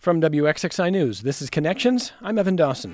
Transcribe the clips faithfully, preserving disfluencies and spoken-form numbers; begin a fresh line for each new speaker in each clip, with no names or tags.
From W X X I News, this is Connections. I'm Evan Dawson.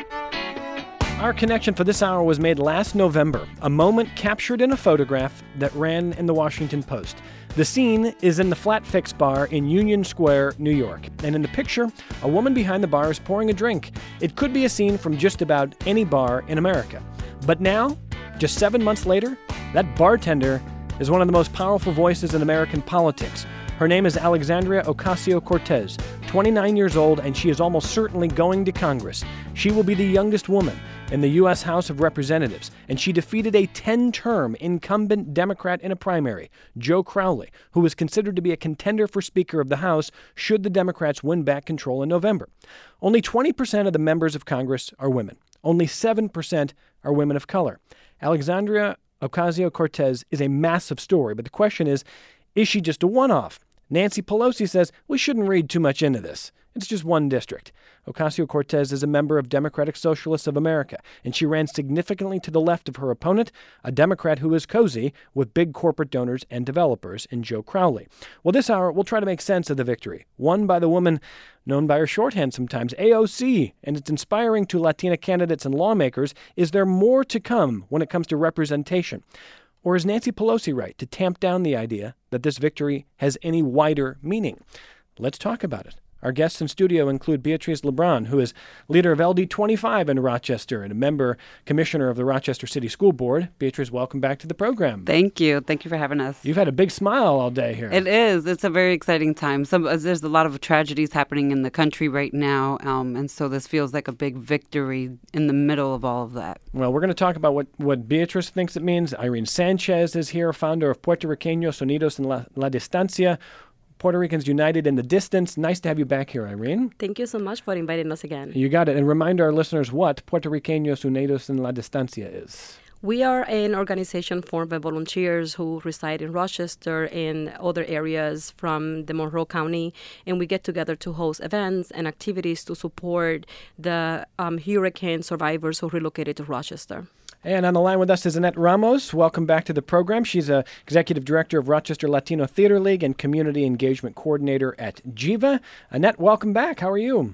Our connection for this hour was made last November, a moment captured in a photograph that ran in the Washington Post. The scene is in the Flat Fix bar in Union Square, New York. And in the picture, a woman behind the bar is pouring a drink. It could be a scene from just about any bar in America. But now, just seven months later, that bartender is one of the most powerful voices in American politics. Her name is Alexandria Ocasio-Cortez, twenty-nine years old, and she is almost certainly going to Congress. She will be the youngest woman in the U S House of Representatives, and she defeated a ten-term incumbent Democrat in a primary, Joe Crowley, who is considered to be a contender for Speaker of the House should the Democrats win back control in November. Only twenty percent of the members of Congress are women. Only seven percent are women of color. Alexandria Ocasio-Cortez is a massive story, but the question is, is she just a one-off? Nancy Pelosi says we shouldn't read too much into this. It's just one district. Ocasio-Cortez is a member of Democratic Socialists of America, and she ran significantly to the left of her opponent, a Democrat who is cozy with big corporate donors and developers in Joe Crowley. Well, this hour, we'll try to make sense of the victory, won by the woman known by her shorthand sometimes, A O C, and it's inspiring to Latina candidates and lawmakers. Is there more to come when it comes to representation? Or is Nancy Pelosi right to tamp down the idea that this victory has any wider meaning? Let's talk about it. Our guests in studio include Beatriz Lebron, who is leader of L D twenty-five in Rochester and a member commissioner of the Rochester City School Board. Beatriz, welcome back to the program.
Thank you. Thank you for having us.
You've had a big smile all day here.
It is. It's a very exciting time. Some, there's a lot of tragedies happening in the country right now, um, and so this feels like a big victory in the middle of all of that.
Well, we're going to talk about what, what Beatriz thinks it means. Irene Sanchez is here, founder of Puerto Riqueños Unidos en la, la Distancia, Puerto Ricans United in the Distance. Nice to have you back here, Irene.
Thank you so much for inviting us again.
You got it. And remind our listeners what Puerto Riqueños Unidos en la Distancia is.
We are an organization formed by volunteers who reside in Rochester and other areas from the Monroe County, and we get together to host events and activities to support the um, hurricane survivors who relocated to Rochester.
And on the line with us is Annette Ramos. Welcome back to the program. She's a executive director of Rochester Latino Theater League and community engagement coordinator at Jiva. Annette, welcome back. How are you?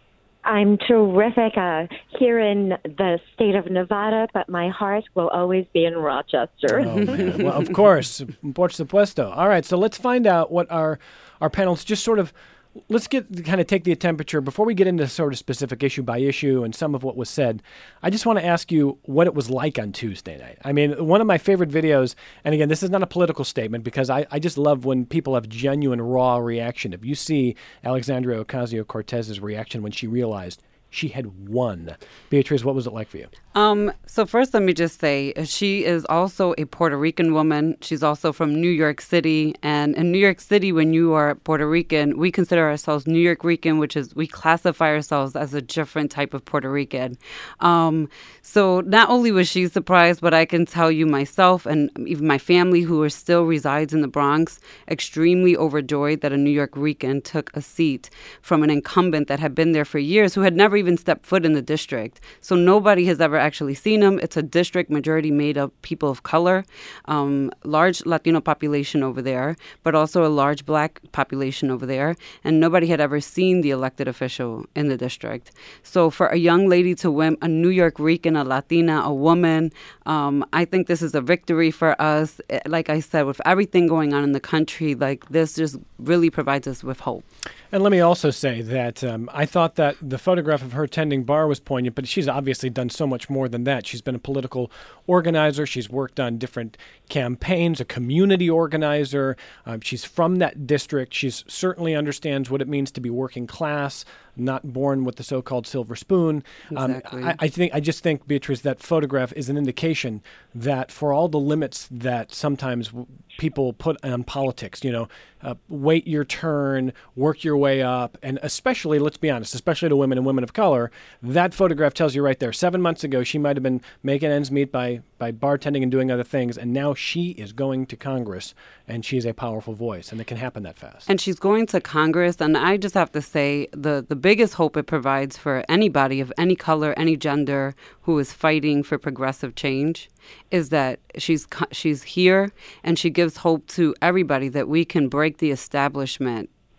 I'm terrific uh, here in the state of Nevada, but my heart will always be in Rochester.
Oh, man. Well, of course. Por supuesto. All right, so let's find out what our, our panelists just sort of Let's get kind of take the temperature before we get into sort of specific issue by issue and some of what was said. I just want to ask you what it was like on Tuesday night. I mean, one of my favorite videos, and again, this is not a political statement because I, I just love when people have genuine, raw reaction. If you see Alexandria Ocasio-Cortez's reaction when she realized she had won. Beatriz, what was it like for you?
Um, so first, let me just say, she is also a Puerto Rican woman. She's also from New York City. And in New York City, when you are Puerto Rican, we consider ourselves New York Rican, which is we classify ourselves as a different type of Puerto Rican. Um, so not only was she surprised, but I can tell you myself and even my family who are still resides in the Bronx, extremely overjoyed that a New York Rican took a seat from an incumbent that had been there for years, who had never even stepped foot in the district. So nobody has ever actually seen him. It's a district majority made of people of color, um, large Latino population over there, but also a large black population over there. And nobody had ever seen the elected official in the district. So for a young lady to win, a New York Rican, a Latina, a woman, um, I think this is a victory for us. Like I said, with everything going on in the country, like this just really provides us with hope.
And let me also say that um, I thought that the photograph of her tending bar was poignant, but she's obviously done so much more than that. She's been a political organizer. She's worked on different campaigns, a community organizer. Um, she's from that district. She certainly understands what it means to be working class, not born with the so-called silver spoon.
Exactly.
Um, I, I think I just think, Beatriz, that photograph is an indication that for all the limits that sometimes w- people put on politics, you know, uh, wait your turn, work your way up, and especially, let's be honest, especially to women and women of color, that photograph tells you right there, seven months ago, she might have been making ends meet by, by bartending and doing other things, and now she is going to Congress, and she's a powerful voice, and it can happen that fast.
And she's going to Congress, and I just have to say, the, the biggest hope it provides for anybody of any color, any gender, who is fighting for progressive change is that she's she's here, and she gives hope to everybody that we can break the establishment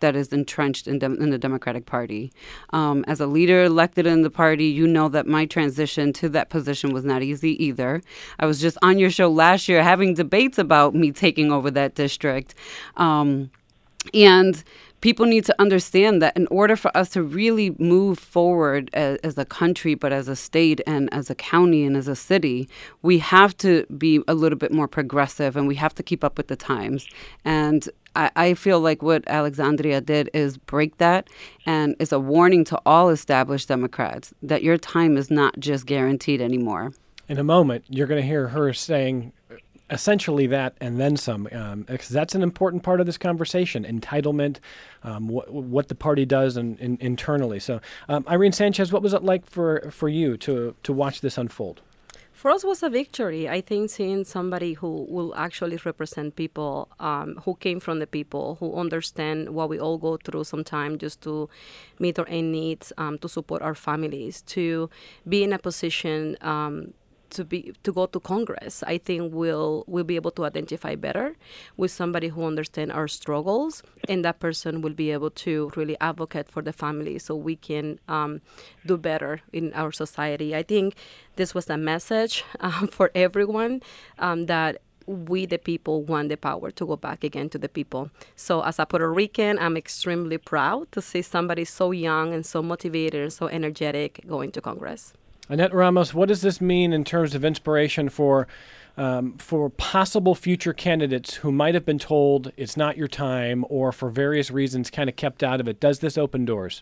that is entrenched in, dem- in the Democratic Party. Um, as a leader elected in the party, you know that my transition to that position was not easy either. I was just on your show last year having debates about me taking over that district. Um, and people need to understand that in order for us to really move forward as, as a country, but as a state and as a county and as a city, we have to be a little bit more progressive and we have to keep up with the times. And I, I feel like what Alexandria did is break that, and it's a warning to all established Democrats that your time is not just guaranteed anymore.
In a moment, you're going to hear her saying essentially that and then some, um, because that's an important part of this conversation, entitlement, um, wh- what the party does and, and internally. So, um, Irene Sanchez, what was it like for, for you to, to watch this unfold?
For us, it was a victory. I think seeing somebody who will actually represent people, um, who came from the people, who understand what we all go through sometimes just to meet our own needs, um, to support our families, to be in a position um, to be to go to Congress, I think we'll we'll be able to identify better with somebody who understands our struggles, and that person will be able to really advocate for the family so we can um, do better in our society. I think this was a message um, for everyone um, that we, the people, want the power to go back again to the people. So as a Puerto Rican, I'm extremely proud to see somebody so young and so motivated and so energetic going to Congress.
Annette Ramos, what does this mean in terms of inspiration for um, for possible future candidates who might have been told it's not your time or for various reasons kind of kept out of it? Does this open doors?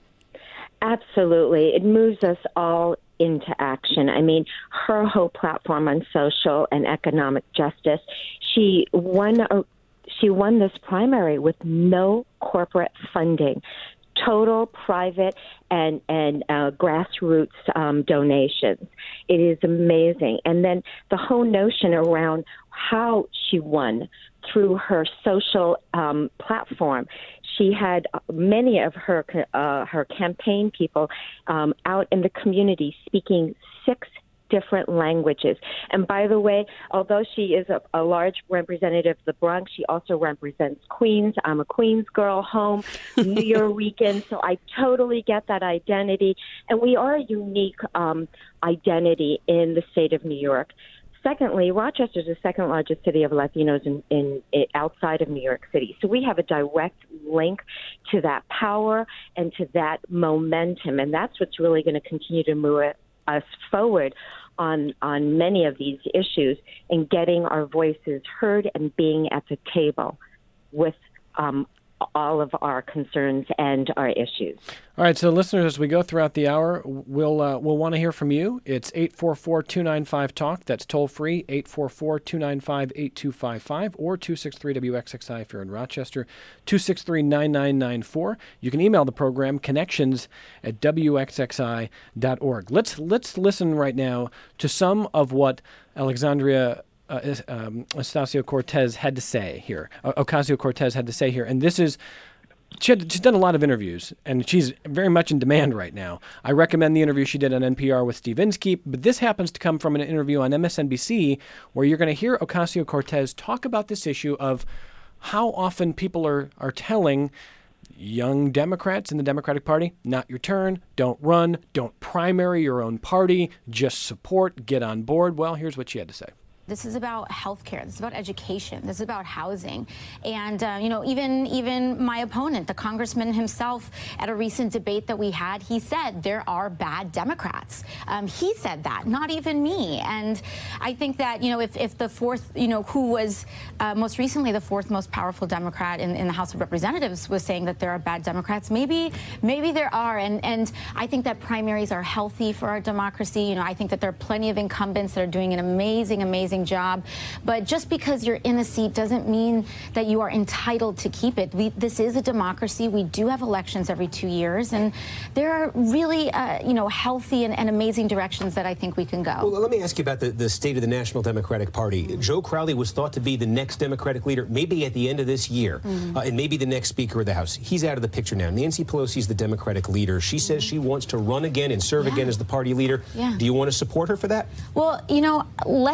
Absolutely. It moves us all into action. I mean, her whole platform on social and economic justice, she won a, she won this primary with no corporate funding. Total private and and uh, grassroots um, donations. It is amazing. And then the whole notion around how she won through her social um, platform. She had many of her uh, her campaign people um, out in the community speaking six different languages. And by the way, although she is a, a large representative of the Bronx, she also represents Queens. I'm a Queens girl, home, New Yorker, so I totally get that identity. And we are a unique um, identity in the state of New York. Secondly, Rochester is the second largest city of Latinos in, in, in outside of New York City. So we have a direct link to that power and to that momentum. And that's what's really going to continue to move us forward on on many of these issues and getting our voices heard and being at the table with um, all of our concerns and our issues.
All right, so listeners, as we go throughout the hour, we'll uh, we'll want to hear from you. It's eight four four, two nine five, talk. That's toll free, eight four four, two nine five, eight two five five, or two six three W X X I if you're in Rochester, two six three, nine nine nine four. You can email the program, connections at W X X I dot org. Let's, let's listen right now to some of what Alexandria Uh, um, Ocasio-Cortez had to say here. Uh, Ocasio-Cortez had to say here, and this is she had, she's done a lot of interviews, and she's very much in demand right now. I recommend the interview she did on N P R with Steve Inskeep, but this happens to come from an interview on M S N B C where you're going to hear Ocasio-Cortez talk about this issue of how often people are are telling young Democrats in the Democratic Party, not your turn, don't run, don't primary your own party, just support, get on board. Well, here's what she had to say.
This is about healthcare. This is about education. This is about housing. And, uh, you know, even even my opponent, the congressman himself, at a recent debate that we had, he said there are bad Democrats. Um, he said that, not even me. And I think that, you know, if, if the fourth, you know, who was uh, most recently the fourth most powerful Democrat in, in the House of Representatives was saying that there are bad Democrats, maybe maybe there are. And, and I think that primaries are healthy for our democracy. You know, I think that there are plenty of incumbents that are doing an amazing, amazing job, but just because you're in a seat doesn't mean that you are entitled to keep it. We, this is a democracy. We do have elections every two years, and there are really, uh, you know, healthy and, and amazing directions that I think we can go.
Well, let me ask you about the, the state of the National Democratic Party. Mm-hmm. Joe Crowley was thought to be the next Democratic leader, maybe at the end of this year, mm-hmm. uh, and maybe the next Speaker of the House. He's out of the picture now. Nancy Pelosi is the Democratic leader. She mm-hmm. says she wants to run again and serve
yeah.
again as the party leader.
Yeah.
Do you want to support her for that?
Well, you know, let's let me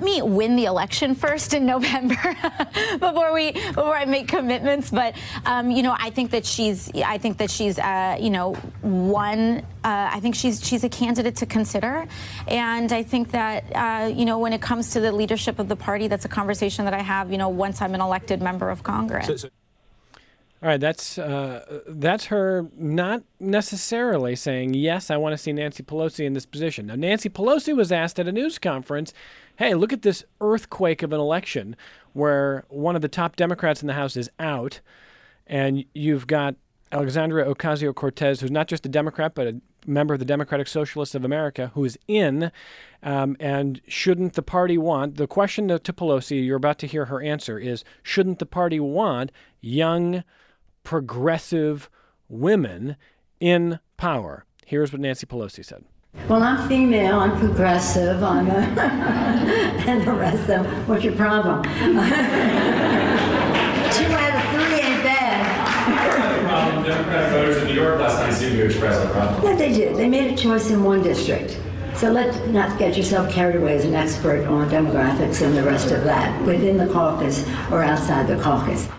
me win the election first in November before we before I make commitments. But um, you know, I think that she's I think that she's uh, you know one. Uh, I think she's she's a candidate to consider, and I think that uh, you know when it comes to the leadership of the party, that's a conversation that I have. You know, once I'm an elected member of Congress.
So, so-
All right, that's uh, that's her not necessarily saying, yes, I want to see Nancy Pelosi in this position. Now, Nancy Pelosi was asked at a news conference, hey, look at this earthquake of an election where one of the top Democrats in the House is out, and you've got Alexandria Ocasio-Cortez, who's not just a Democrat, but a member of the Democratic Socialists of America, who is in, um, and shouldn't the party want, the question to, to Pelosi, you're about to hear her answer, is shouldn't the party want young, progressive women in power? Here's what Nancy Pelosi said.
Well, I'm female, I'm progressive, I'm a and the rest of them. What's your problem? Two out of three ain't bad.
Um, Democratic voters in New York last night seemed to express a problem.
Yeah, they did. They made a choice in one district. So let's not get yourself carried away as an expert on demographics and the rest of that, within the caucus or outside the caucus.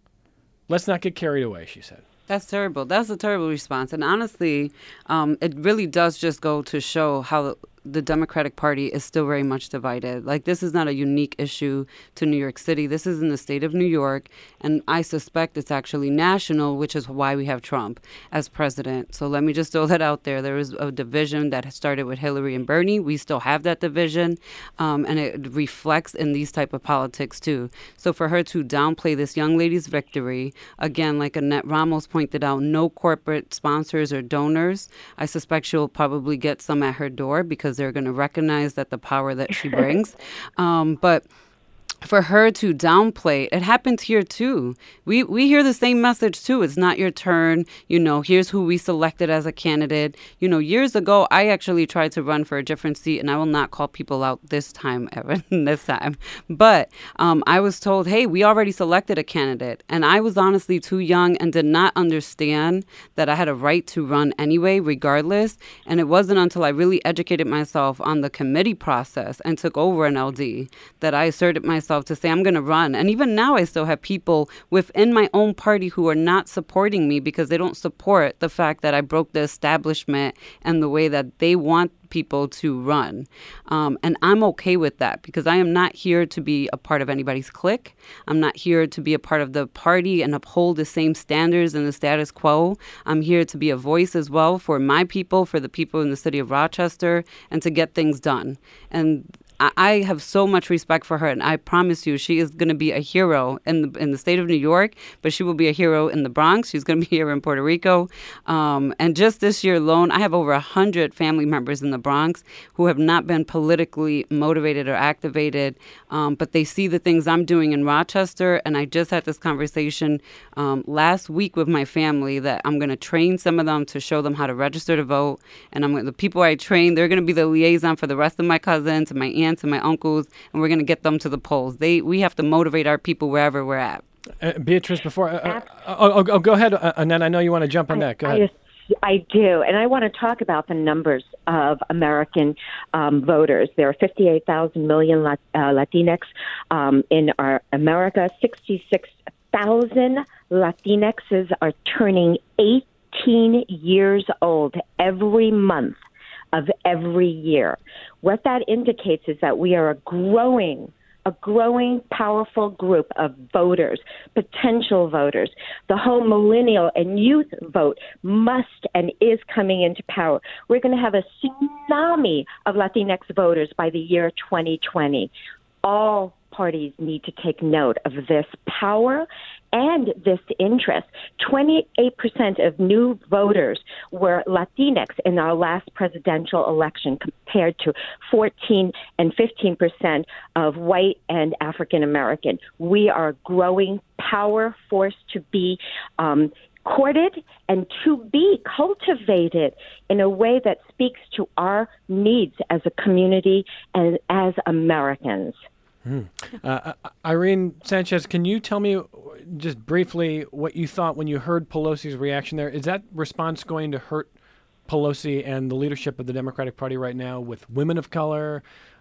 Let's not get carried away, she said.
That's terrible. That's a terrible response. And honestly, um, it really does just go to show how the Democratic Party is still very much divided. Like, this is not a unique issue to New York City. This is in the state of New York, and I suspect it's actually national, which is why we have Trump as president. So let me just throw that out there. There was a division that started with Hillary and Bernie. We still have that division, um, and it reflects in these type of politics, too. So for her to downplay this young lady's victory, again, like Annette Ramos pointed out, no corporate sponsors or donors. I suspect she'll probably get some at her door because they're going to recognize that the power that she brings. Um, but for her to downplay, it happened here too. We we hear the same message too. It's not your turn. You know, here's who we selected as a candidate. You know, years ago, I actually tried to run for a different seat, and I will not call people out this time, Evan, this time. But um, I was told, hey, we already selected a candidate. And I was honestly too young and did not understand that I had a right to run anyway, regardless. And it wasn't until I really educated myself on the committee process and took over an L D that I asserted myself to say I'm going to run. And even now I still have people within my own party who are not supporting me because they don't support the fact that I broke the establishment and the way that they want people to run. Um, and I'm okay with that because I am not here to be a part of anybody's clique. I'm not here to be a part of the party and uphold the same standards and the status quo. I'm here to be a voice as well for my people, for the people in the city of Rochester, and to get things done. And I have so much respect for her, and I promise you she is going to be a hero in the in the state of New York, but she will be a hero in the Bronx. She's going to be here in Puerto Rico. Um, and just this year alone, I have over one hundred family members in the Bronx who have not been politically motivated or activated, um, but they see the things I'm doing in Rochester. And I just had this conversation um, last week with my family that I'm going to train some of them to show them how to register to vote. And I'm the people I train, they're going to be the liaison for the rest of my cousins and my aunts and my uncles, and we're going to get them to the polls. They, we have to motivate our people wherever we're at.
Uh, Beatrice, before, uh, uh, oh, oh, go ahead, uh, Annette. I know you want to jump on that. Go ahead.
I, I do, and I want to talk about the numbers of American um, voters. There are fifty-eight thousand million Lat- uh, Latinx um, in our America. sixty-six thousand Latinxes are turning eighteen years old every month of every year. What that indicates is that we are a growing, a growing, powerful group of voters, potential voters. The whole millennial and youth vote must and is coming into power. We're going to have a tsunami of Latinx voters by the year twenty twenty. All parties need to take note of this power and this interest. twenty-eight percent of new voters were Latinx in our last presidential election compared to fourteen and fifteen percent of white and African American. We are a growing power force to be um, courted and to be cultivated in a way that speaks to our needs as a community and as Americans.
Hmm. Uh, Irene Sanchez, can you tell me just briefly what you thought when you heard Pelosi's reaction there? Is that response going to hurt Pelosi and the leadership of the Democratic Party right now with women of color,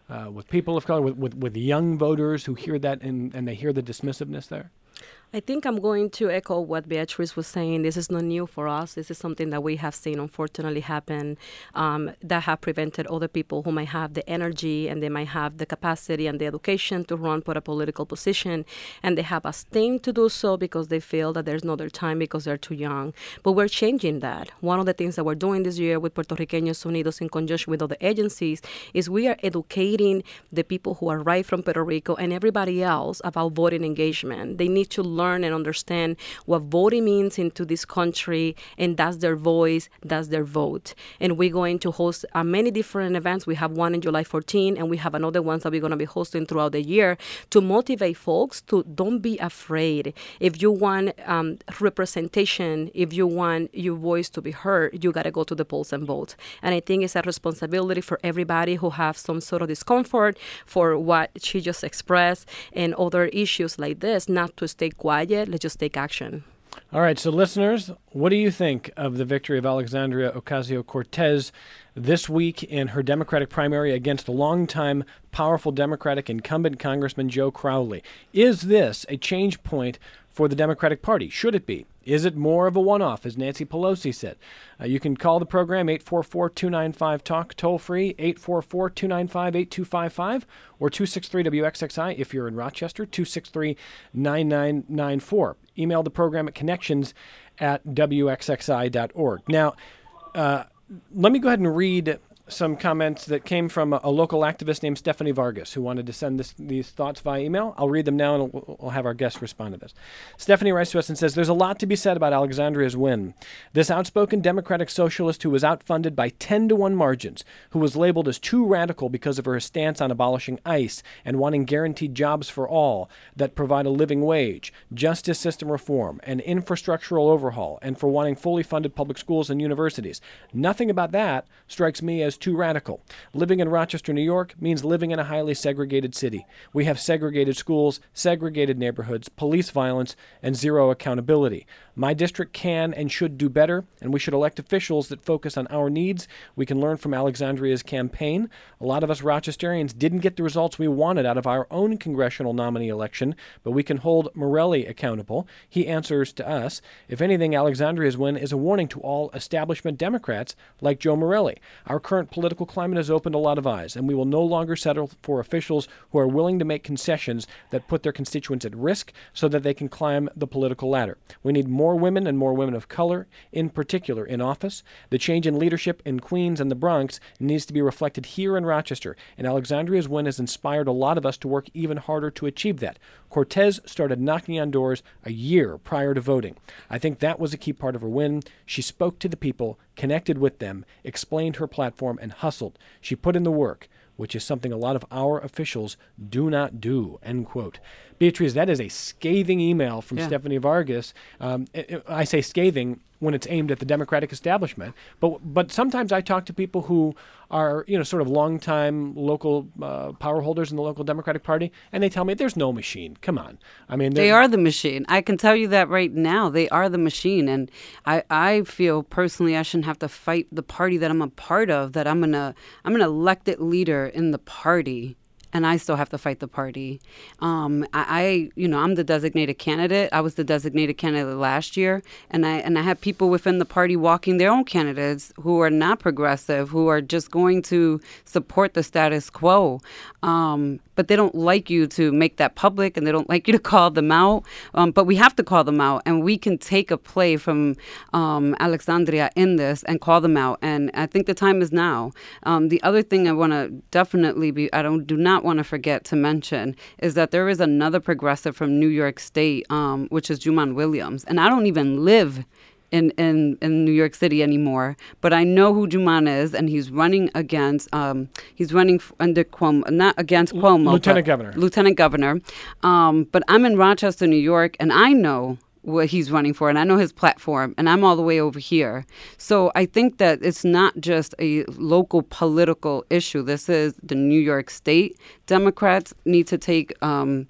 uh, with people of color, with, with, with young voters who hear that and, and they hear the dismissiveness there?
I think I'm going to echo what Beatriz was saying. This is not new for us. This is something that we have seen, unfortunately, happen um, that have prevented other people who might have the energy and they might have the capacity and the education to run for a political position. And they have abstained to do so because they feel that there's not their time because they're too young. But we're changing that. One of the things that we're doing this year with Puerto Riqueños Unidos in conjunction with other agencies is we are educating the people who are right from Puerto Rico and everybody else about voting engagement. They need to learn and understand what voting means into this country, and that's their voice, that's their vote. And we're going to host uh, many different events. We have one in July fourteenth, and we have another ones that we're going to be hosting throughout the year to motivate folks to don't be afraid. If you want um, representation, if you want your voice to be heard, you got to go to the polls and vote. And I think it's a responsibility for everybody who have some sort of discomfort for what she just expressed and other issues like this, not to stay quiet. Let's just take action.
All right, so listeners, what do you think of the victory of Alexandria Ocasio-Cortez this week in her Democratic primary against longtime powerful Democratic incumbent Congressman Joe Crowley? Is this a change point for the Democratic Party? Should it be? Is it more of a one-off, as Nancy Pelosi said? Uh, you can call the program eight four four, two nine five, talk, toll-free, eight four four, two nine five, eight two five five, or two six three W X X I if you're in Rochester, two six three, nine nine nine four. Email the program at connections at W X X I dot org. Now, uh, let me go ahead and read some comments that came from a, a local activist named Stephanie Vargas, who wanted to send this, these thoughts via email. I'll read them now, and we'll, we'll have our guests respond to this. Stephanie writes to us and says, there's a lot to be said about Alexandria's win. This outspoken Democratic socialist who was outfunded by ten to one margins, who was labeled as too radical because of her stance on abolishing ICE and wanting guaranteed jobs for all that provide a living wage, justice system reform, and infrastructural overhaul, and for wanting fully funded public schools and universities. Nothing about that strikes me as too radical. Living in Rochester, New York means living in a highly segregated city. We have segregated schools, segregated neighborhoods, police violence, and zero accountability. My district can and should do better, and we should elect officials that focus on our needs. We can learn from Alexandria's campaign. A lot of us Rochesterians didn't get the results we wanted out of our own congressional nominee election, but we can hold Morelli accountable. He answers to us. If anything, Alexandria's win is a warning to all establishment Democrats like Joe Morelli. Our current political climate has opened a lot of eyes, and we will no longer settle for officials who are willing to make concessions that put their constituents at risk so that they can climb the political ladder. We need more women and more women of color, in particular, in office. The change in leadership in Queens and the Bronx needs to be reflected here in Rochester, and Alexandria's win has inspired a lot of us to work even harder to achieve that. Cortez started knocking on doors a year prior to voting. I think that was a key part of her win. She spoke to the people, connected with them, explained her platform, and hustled. She put in the work, which is something a lot of our officials do not do, end quote. Beatriz, that is a scathing email from yeah. Stephanie Vargas. Um, it, it, I say scathing when it's aimed at the Democratic establishment, but but sometimes I talk to people who are, you know, sort of longtime local uh, power holders in the local Democratic Party, and they tell me there's no machine. Come on. I mean,
they are the machine. I can tell you that right now. They are the machine, and I, I feel personally I shouldn't have to fight the party that I'm a part of, that I'm, gonna, I'm an elected leader in the party. And I still have to fight the party. Um, I, I, you know, I'm the designated candidate. I was the designated candidate last year, and I and I have people within the party walking their own candidates who are not progressive, who are just going to support the status quo. Um, but they don't like you to make that public, and they don't like you to call them out. Um, but we have to call them out, and we can take a play from um, Alexandria in this and call them out. And I think the time is now. Um, the other thing I want to definitely be, I don't do not want to forget to mention is that there is another progressive from New York State, um, which is Juman Williams. And I don't even live in, in, in New York City anymore, but I know who Juman is, and he's running against, um, he's running under Cuomo, not against Cuomo.
Lieutenant Governor.
Lieutenant Governor. Um, but I'm in Rochester, New York, and I know what he's running for, and I know his platform, and I'm all the way over here. So I think that it's not just a local political issue. This is the New York State. Democrats need to take um,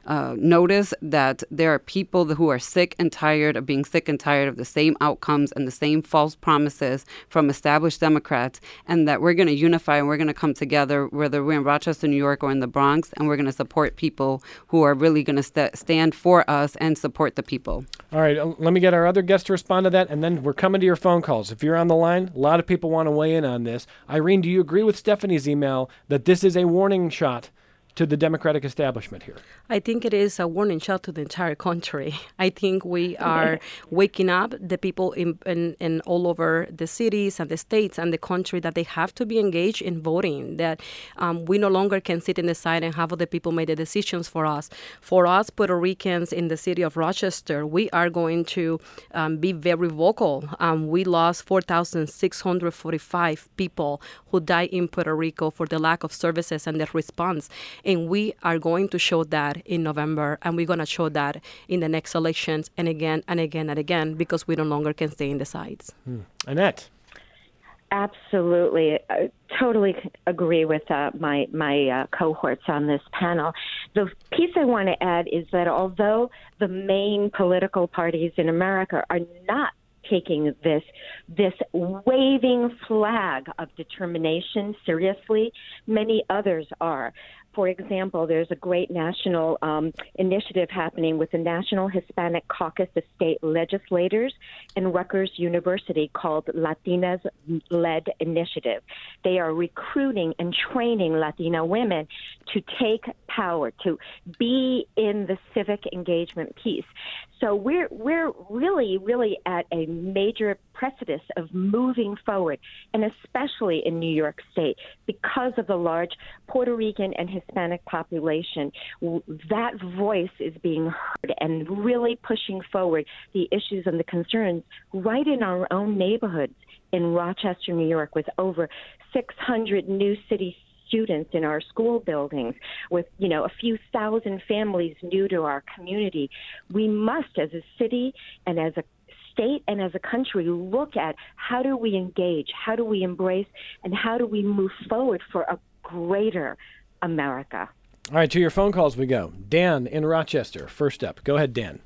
uh, notice that there are people who are sick and tired of being sick and tired of the same outcomes and the same false promises from established Democrats, and that we're going to unify and we're going to come together, whether we're in Rochester, New York, or in the Bronx, and we're going to support people who are really going to st- stand for us and support the people.
All right, uh, let me get our other guest to respond to that, and then we're coming to your phone calls. If you're on the line, a lot of people want to weigh in on this. Irene, do you agree with Stephanie's email that this is a warning shot to the Democratic establishment here?
I think it is a warning shot to the entire country. I think we are waking up the people in, in, in all over the cities and the states and the country that they have to be engaged in voting, that um, we no longer can sit in the side and have other people make the decisions for us. For us, Puerto Ricans in the city of Rochester, we are going to um, be very vocal. Um, we lost four thousand six hundred forty-five people who died in Puerto Rico for the lack of services and the response. And we are going to show that in November, and we're going to show that in the next elections and again and again and again, because we no longer can stay in the sides.
Hmm. Annette?
Absolutely. I totally agree with uh, my, my uh, cohorts on this panel. The piece I want to add is that although the main political parties in America are not taking this this waving flag of determination seriously, many others are. For example, there's a great national um, initiative happening with the National Hispanic Caucus of State Legislators and Rutgers University called Latinas-Led Initiative. They are recruiting and training Latina women to take power, to be in the civic engagement piece. So we're we're really, really at a major precipice of moving forward, and especially in New York State, because of the large Puerto Rican and Hispanic population. That voice is being heard and really pushing forward the issues and the concerns right in our own neighborhoods in Rochester, New York, with over six hundred new city students in our school buildings, with, you know, a few thousand families new to our community. We must, as a city and as a state and as a country, look at how do we engage, how do we embrace, and how do we move forward for a greater America.
All right, to your phone calls we go. Dan in Rochester, first up. Go ahead, Dan.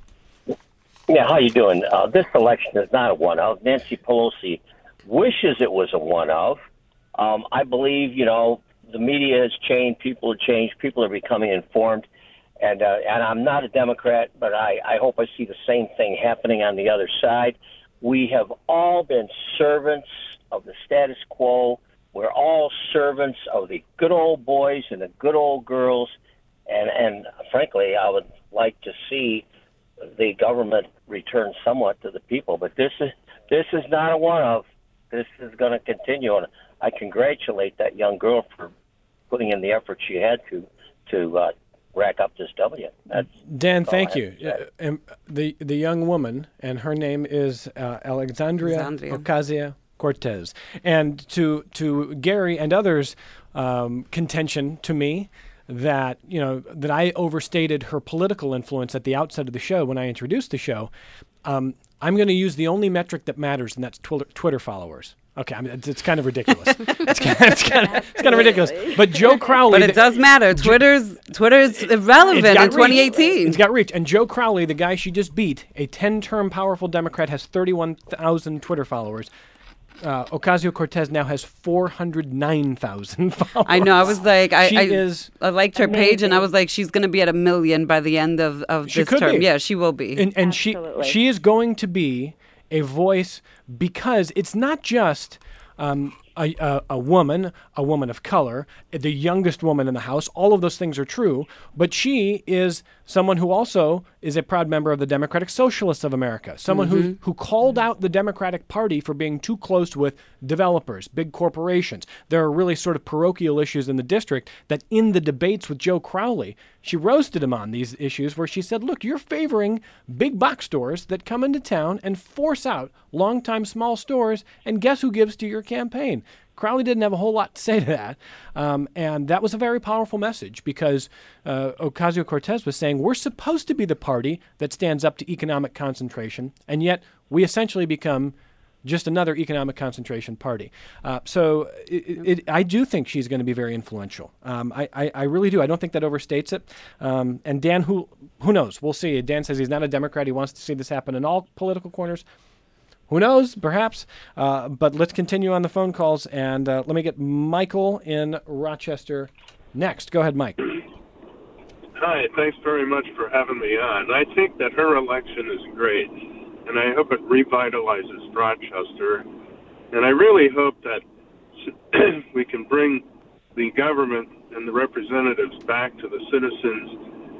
Yeah, how you doing? Uh, this election is not a one-of. Nancy Pelosi wishes it was a one-of. Um, I believe, you know, the media has changed, people have changed, people are becoming informed, and uh, and I'm not a Democrat, but I, I hope I see the same thing happening on the other side. We have all been servants of the status quo. We're all servants of the good old boys and the good old girls, and, and frankly, I would like to see the government return somewhat to the people, but this is this is not a one-of. This is going to continue, and I congratulate that young girl for putting in the effort she had to to uh, rack up this W. That's
Dan, thank you. Uh, and the the young woman, and her name is uh, Alexandria,
Alexandria
Ocasio-Cortez. And to to Gary and others' um, contention to me that you know that I overstated her political influence at the outset of the show when I introduced the show. Um, I'm going to use the only metric that matters, and that's Twitter, Twitter followers. Okay, I mean, it's, it's kind of ridiculous. it's, kind of, it's, kind of, it's kind of ridiculous. But Joe Crowley...
But it does matter. Twitter's Twitter's irrelevant in twenty eighteen.
Reach. It's got reach. And Joe Crowley, the guy she just beat, a ten-term powerful Democrat, has thirty-one thousand Twitter followers. Uh, Ocasio-Cortez now has four hundred nine thousand followers.
I know. I was like, I,
she
I,
is
I liked her
amazing.
page, and I was like, she's going to be at a million by the end of, of
she
this
could
term.
Be.
Yeah, she will be.
And, and she she is going to be a voice, because it's not just um, a, a, a woman, a woman of color, the youngest woman in the House. All of those things are true, but she is someone who also is a proud member of the Democratic Socialists of America, someone mm-hmm. who who called out the Democratic Party for being too close with developers, big corporations. There are really sort of parochial issues in the district that in the debates with Joe Crowley, she roasted him on these issues where she said, look, you're favoring big box stores that come into town and force out longtime small stores, and guess who gives to your campaign? Crowley didn't have a whole lot to say to that, um, and that was a very powerful message, because uh, Ocasio-Cortez was saying we're supposed to be the party that stands up to economic concentration, and yet we essentially become just another economic concentration party. Uh, so it, it, I do think she's going to be very influential. Um, I, I, I really do. I don't think that overstates it. Um, and Dan, who who knows? We'll see. Dan says he's not a Democrat. He wants to see this happen in all political corners. Who knows? Perhaps. Uh, but let's continue on the phone calls. And uh, let me get Michael in Rochester next. Go ahead, Mike.
Hi, thanks very much for having me on. I think that her election is great, and I hope it revitalizes Rochester. And I really hope that we can bring the government and the representatives back to the citizens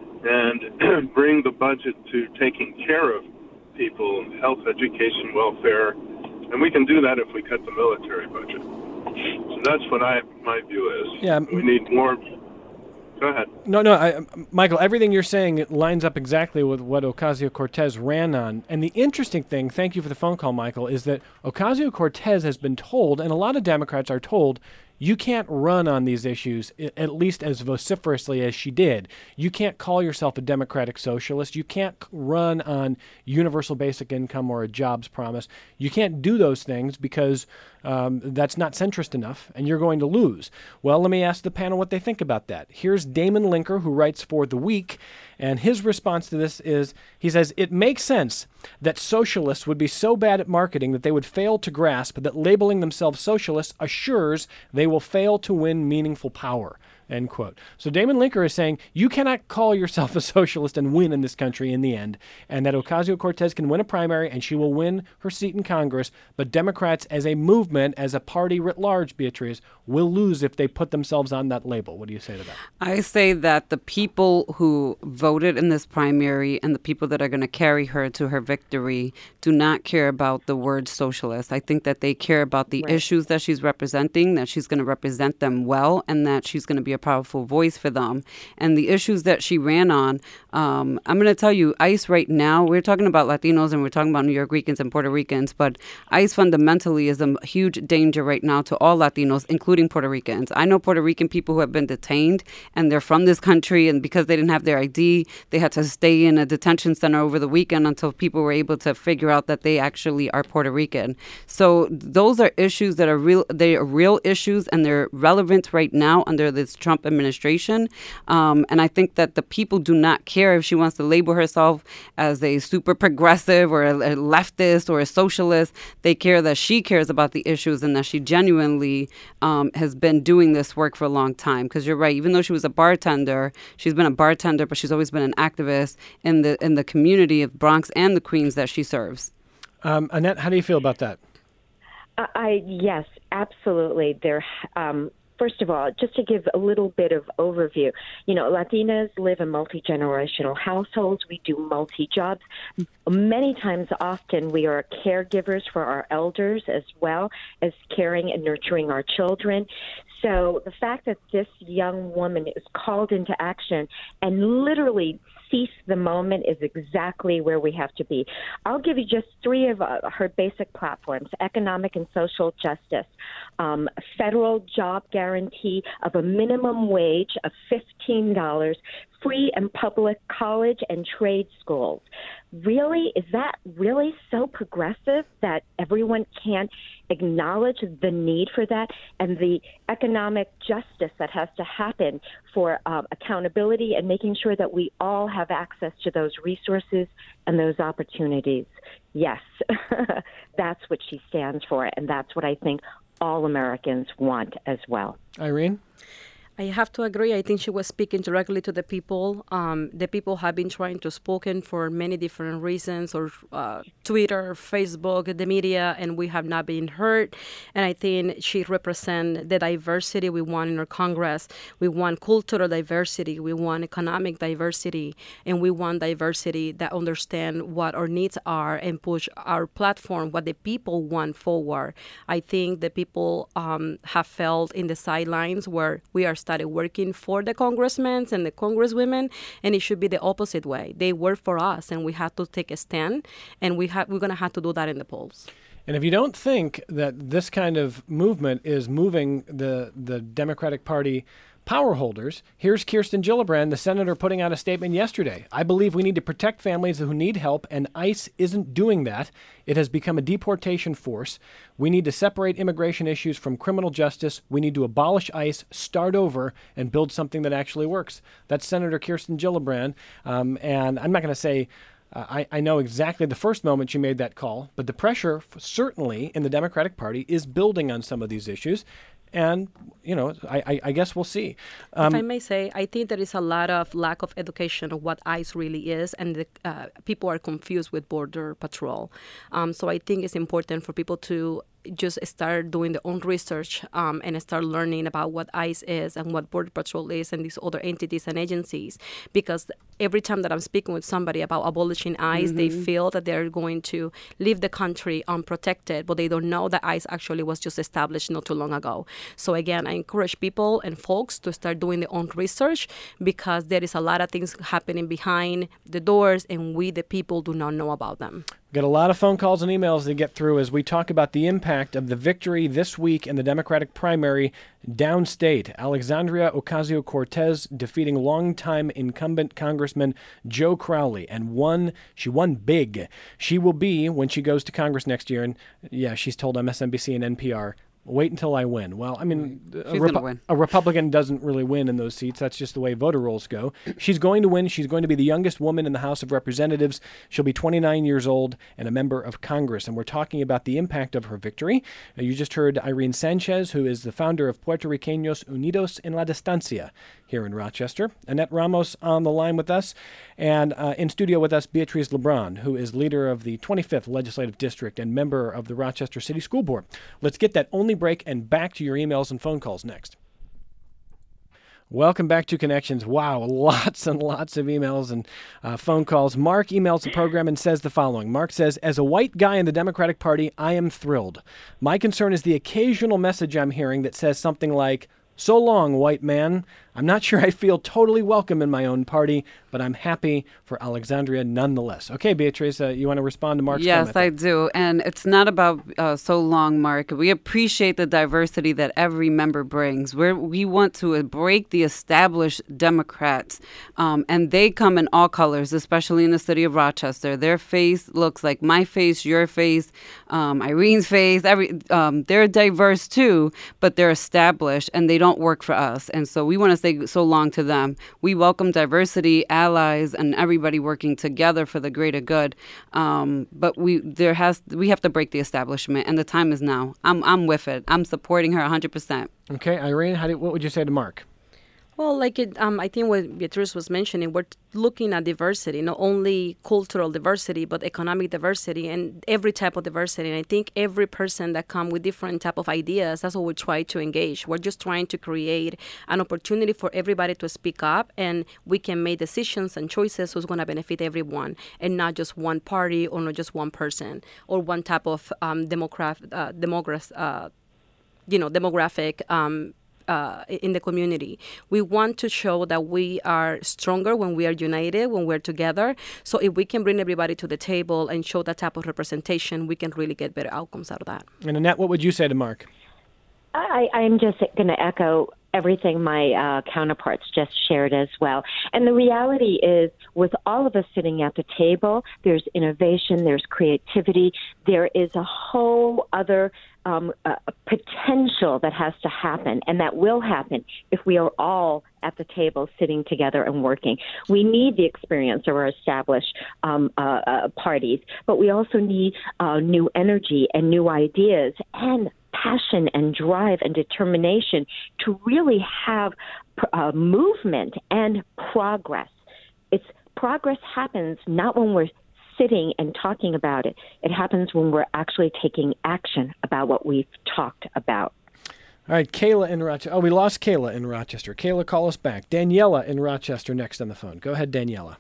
and bring the budget to taking care of people, health, education, welfare, and we can do that if we cut the military budget. So that's what I my view is.
Yeah,
we need more. Go ahead.
No, no, I, Michael, everything you're saying lines up exactly with what Ocasio-Cortez ran on. And the interesting thing, thank you for the phone call, Michael, is that Ocasio-Cortez has been told, and a lot of Democrats are told, you can't run on these issues, at least as vociferously as she did. You can't call yourself a democratic socialist. You can't run on universal basic income or a jobs promise. You can't do those things because um, that's not centrist enough, and you're going to lose. Well, let me ask the panel what they think about that. Here's Damon Linker, who writes for The Week, and his response to this is, he says, it makes sense that socialists would be so bad at marketing that they would fail to grasp that labeling themselves socialists assures they will fail to win meaningful power, end quote. So Damon Linker is saying you cannot call yourself a socialist and win in this country in the end, and that Ocasio-Cortez can win a primary and she will win her seat in Congress, but Democrats as a movement, as a party writ large, Beatriz, will lose if they put themselves on that label. What do you say to that?
I say that the people who voted in this primary and the people that are going to carry her to her victory do not care about the word socialist. I think that they care about the right. issues that she's representing, that she's going to represent them well, and that she's going to be a powerful voice for them. And the issues that she ran on, um, I'm going to tell you, ICE right now, we're talking about Latinos and we're talking about New York Ricans and Puerto Ricans, but ICE fundamentally is a huge danger right now to all Latinos, including Puerto Ricans. I know Puerto Rican people who have been detained and they're from this country, and because they didn't have their I D, they had to stay in a detention center over the weekend until people were able to figure out that they actually are Puerto Rican. So those are issues that are real, they are real issues, and they're relevant right now under this Trump administration. Um, and I think that the people do not care if she wants to label herself as a super progressive or a, a leftist or a socialist. They care that she cares about the issues and that she genuinely um, has been doing this work for a long time. Because you're right, even though she was a bartender, she's been a bartender, but she's always been an activist in the in the community of Bronx and the Queens that she serves.
Um, Annette, how do you feel about that?
I, I yes, absolutely. There. Um, First of all, just to give a little bit of overview, you know, Latinas live in multi-generational households. We do multi-jobs. Many times, often, we are caregivers for our elders as well as caring and nurturing our children. So the fact that this young woman is called into action and literally seize the moment is exactly where we have to be. I'll give you just three of uh, her basic platforms: economic and social justice, um, federal job guarantee of a minimum wage of fifteen dollars, free and public college and trade schools. Really? Is that really so progressive that everyone can't acknowledge the need for that and the economic justice that has to happen for um, accountability and making sure that we all have access to those resources and those opportunities? Yes, that's what she stands for, and that's what I think all Americans want as well.
Irene?
I have to agree. I think she was speaking directly to the people. Um, the people have been trying to spoken for many different reasons, or uh, Twitter, Facebook, the media, and we have not been heard. And I think she represents the diversity we want in our Congress. We want cultural diversity. We want economic diversity. And we want diversity that understand what our needs are and push our platform, what the people want forward. I think the people um, have felt in the sidelines where we are started working for the congressmen and the congresswomen, and it should be the opposite way. They work for us, and we have to take a stand, and we have we're going to have to do that in the polls.
And if you don't think that this kind of movement is moving the the Democratic Party power holders. Here's Kirsten Gillibrand, the senator, putting out a statement yesterday. I believe we need to protect families who need help, and ICE isn't doing that. It has become a deportation force. We need to separate immigration issues from criminal justice. We need to abolish ICE, start over, and build something that actually works. That's Senator Kirsten Gillibrand. Um, and I'm not going to say uh, I, I know exactly the first moment she made that call, but the pressure f- certainly in the Democratic Party is building on some of these issues. And, you know, I, I, I guess we'll see. Um,
if I may say, I think there is a lot of lack of education of what ICE really is, and the, uh, people are confused with Border Patrol. Um, so I think it's important for people to just start doing their own research um, and start learning about what ICE is and what Border Patrol is and these other entities and agencies. Because every time that I'm speaking with somebody about abolishing ICE, mm-hmm. they feel that they're going to leave the country unprotected, but they don't know that ICE actually was just established not too long ago. So again, I encourage people and folks to start doing their own research, because there is a lot of things happening behind the doors and we, the people, do not know about them.
Got a lot of phone calls and emails to get through as we talk about the impact of the victory this week in the Democratic primary downstate. Alexandria Ocasio-Cortez defeating longtime incumbent Congressman Joe Crowley and won. She won big. She will be, when she goes to Congress next year, and yeah, she's told M S N B C and N P R, wait until I win. Well, I mean, a, Repu- win. a Republican doesn't really win in those seats. That's just the way voter rolls go. She's going to win. She's going to be the youngest woman in the House of Representatives. She'll be twenty-nine years old and a member of Congress. And we're talking about the impact of her victory. Uh, you just heard Irene Sanchez, who is the founder of Puerto Riqueños Unidos en la Distancia here in Rochester. Annette Ramos on the line with us. And uh, in studio with us, Beatriz Lebron, who is leader of the twenty-fifth Legislative District and member of the Rochester City School Board. Let's get that only break and back to your emails and phone calls next. Welcome back to Connections. Wow, lots and lots of emails and uh, phone calls. Mark emails the program and says the following. Mark says, as a white guy in the Democratic Party, I am thrilled. My concern is the occasional message I'm hearing that says something like, so long, white man. I'm not sure I feel totally welcome in my own party, but I'm happy for Alexandria nonetheless. Okay, Beatrice, uh, you want to respond to Mark's
yes,
comment?
Yes, I do. And it's not about uh, so long, Mark. We appreciate the diversity that every member brings. We're, we want to break the established Democrats, um, and they come in all colors, especially in the city of Rochester. Their face looks like my face, your face, um, Irene's face. Every um, they're diverse too, but they're established, and they don't work for us. And so we want to say so long to them. We welcome diversity, allies, and everybody working together for the greater good. Um, but we there has we have to break the establishment, and the time is now. I'm I'm with it. I'm supporting her one hundred percent.
Okay, Irene, how do, what would you say to Mark?
Well, like it, um, I think what Beatrice was mentioning, we're looking at diversity, not only cultural diversity, but economic diversity and every type of diversity. And I think every person that come with different type of ideas, that's what we try to engage. We're just trying to create an opportunity for everybody to speak up, and we can make decisions and choices who's going to benefit everyone, and not just one party or not just one person or one type of um, demographic, uh, demograph, uh, you know, demographic. Um, Uh, in the community. We want to show that we are stronger when we are united, when we're together. So if we can bring everybody to the table and show that type of representation, we can really get better outcomes out of that.
And Annette, what would you say to Mark?
I, I'm just going to echo everything my uh, counterparts just shared as well. And the reality is, with all of us sitting at the table, there's innovation, there's creativity, there is a whole other um, uh, potential that has to happen, and that will happen if we are all at the table sitting together and working. We need the experience of our established um, uh, uh, parties, but we also need uh, new energy and new ideas and passion and drive and determination to really have uh, movement and progress. It's progress happens not when we're sitting and talking about it. It happens when we're actually taking action about what we've talked about.
All right, Kayla in Rochester. Oh, we lost Kayla in Rochester. Kayla, call us back. Daniela in Rochester next on the phone. Go ahead, Daniela.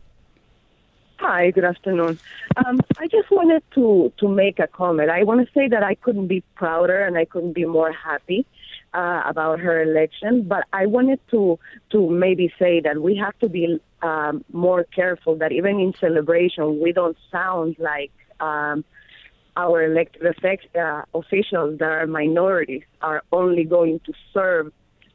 Hi, good afternoon. Um, I just wanted to, to make a comment. I want to say that I couldn't be prouder and I couldn't be more happy uh, about her election, but I wanted to to maybe say that we have to be um, more careful that even in celebration we don't sound like um, our elected effect, uh, officials that are minorities are only going to serve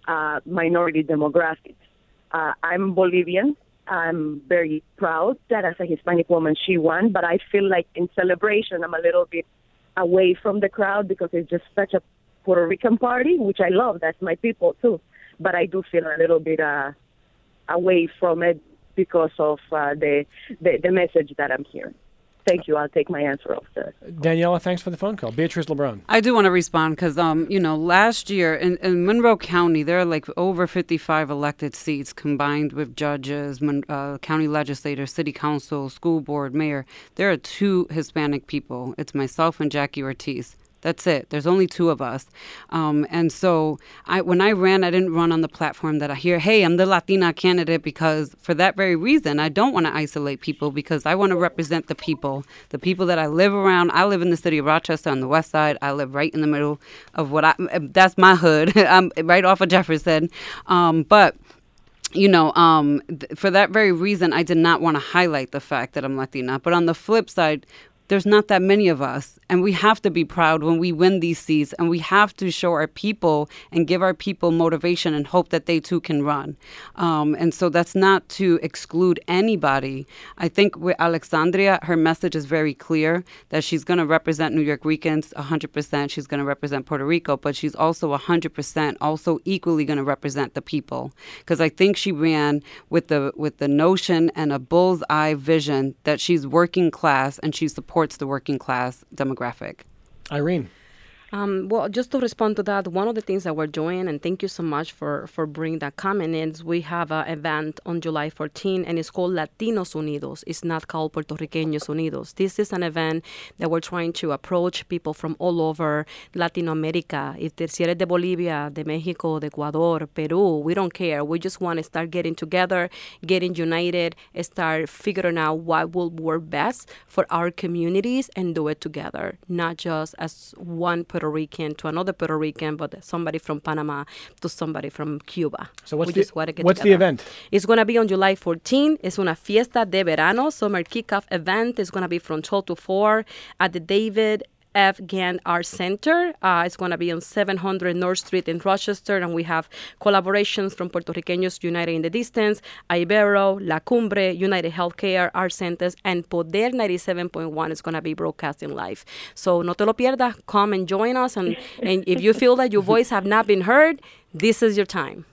uh, minority demographics. Uh, I'm Bolivian. I'm very proud that as a Hispanic woman she won, but I feel like in celebration I'm a little bit away from the crowd because it's just such a Puerto Rican party, which I love. That's my people too. But I do feel a little bit uh, away from it because of uh, the, the the message that I'm hearing. Thank you. I'll take my answer off there.
Daniela, thanks for the phone call. Beatrice LeBron.
I do want to respond because, um, you know, last year in, in Monroe County, there are like over fifty-five elected seats combined with judges, uh, county legislators, city council, school board, mayor. There are two Hispanic people. It's myself and Jackie Ortiz. That's it. There's only two of us. Um, and so I, when I ran, I didn't run on the platform that I hear, hey, I'm the Latina candidate, because for that very reason, I don't want to isolate people, because I want to represent the people, the people that I live around. I live in the city of Rochester on the west side. I live right in the middle of what I, that's my hood. I'm right off of Jefferson. Um, but You know, um, th- for that very reason, I did not want to highlight the fact that I'm Latina. But on the flip side, there's not that many of us, and we have to be proud when we win these seats, and we have to show our people and give our people motivation and hope that they too can run. Um, and so that's not to exclude anybody. I think with Alexandria, her message is very clear that she's going to represent New York Ricans one hundred percent. She's going to represent Puerto Rico, but she's also one hundred percent also equally going to represent the people. Because I think she ran with the with the notion and a bullseye vision that she's working class and she supports the working class demographic.
Irene.
Um, well, just to respond to that, one of the things that we're doing, and thank you so much for, for bringing that comment, is we have an event on July fourteenth, and it's called Latinos Unidos. It's not called Puerto Riqueños Unidos. This is an event that we're trying to approach people from all over Latino America. If si eres de Bolivia, de Mexico, de Ecuador, Peru, we don't care. We just want to start getting together, getting united, start figuring out what will work best for our communities and do it together, not just as one Puerto Rican to another Puerto Rican, but somebody from Panama to somebody from Cuba.
So what's,
we
the,
just want to get
what's the event?
It's going to be on July fourteenth. It's una fiesta de verano, summer kickoff event. It's going to be from twelve to four at the David F. Gant Art Center. Uh, it's going to be on seven hundred North Street in Rochester, and we have collaborations from Puerto Riqueños United in the Distance, Ibero, La Cumbre, United Healthcare, Art Centers, and Poder ninety-seven point one is going to be broadcasting live. So no te lo pierdas. Come and join us, and, and if you feel that your voice have not been heard, this is your time.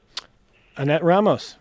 Annette Ramos.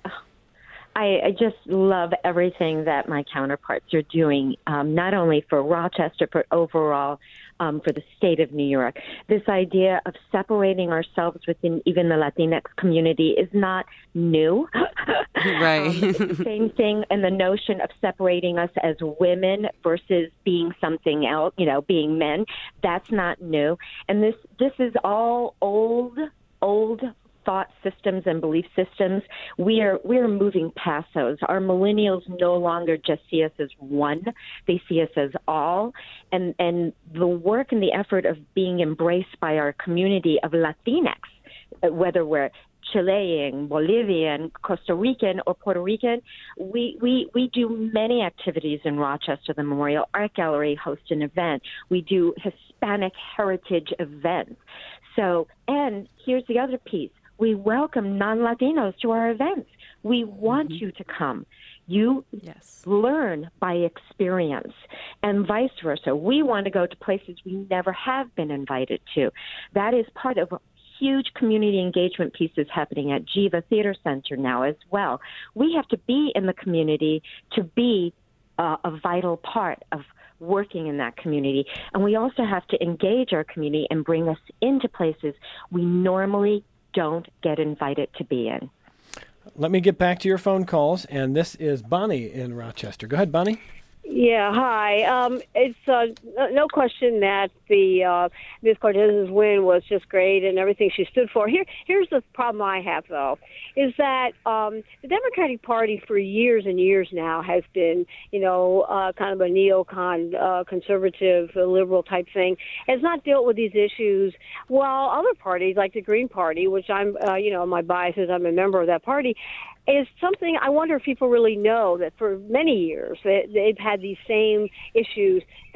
I, I just love everything that my counterparts are doing, um, not only for Rochester, but overall um, for the state of New York. This idea of separating ourselves within even the Latinx community is not new.
Right.
um, it's the same thing, and the notion of separating us as women versus being something else, you know, being men, that's not new. And this this is all old, old thought systems and belief systems. We are we are moving past those. Our millennials no longer just see us as one; they see us as all. And and the work and the effort of being embraced by our community of Latinx, whether we're Chilean, Bolivian, Costa Rican, or Puerto Rican, we, we, we do many activities in Rochester. The Memorial Art Gallery hosts an event. We do Hispanic heritage events. So, and here's the other piece. We welcome non-Latinos to our events. We want mm-hmm. you to come. You
yes.
learn by experience, and vice versa. We want to go to places we never have been invited to. That is part of huge community engagement pieces happening at Jiva Theater Center now as well. We have to be in the community to be uh, a vital part of working in that community. And we also have to engage our community and bring us into places we normally don't get invited to be in.
Let me get back to your phone calls, and this is Bonnie in Rochester. Go ahead, Bonnie.
Yeah, hi. Um, it's uh, no question that the uh, Miz Cortez's win was just great and everything she stood for. Here, here's the problem I have, though, is that um, the Democratic Party for years and years now has been, you know, uh, kind of a neocon, uh, conservative, uh, liberal type thing, has not dealt with these issues, while other parties, like the Green Party, which I'm, uh, you know, my bias is I'm a member of that party, is something I wonder if people really know that for many years they, they've had these same issues that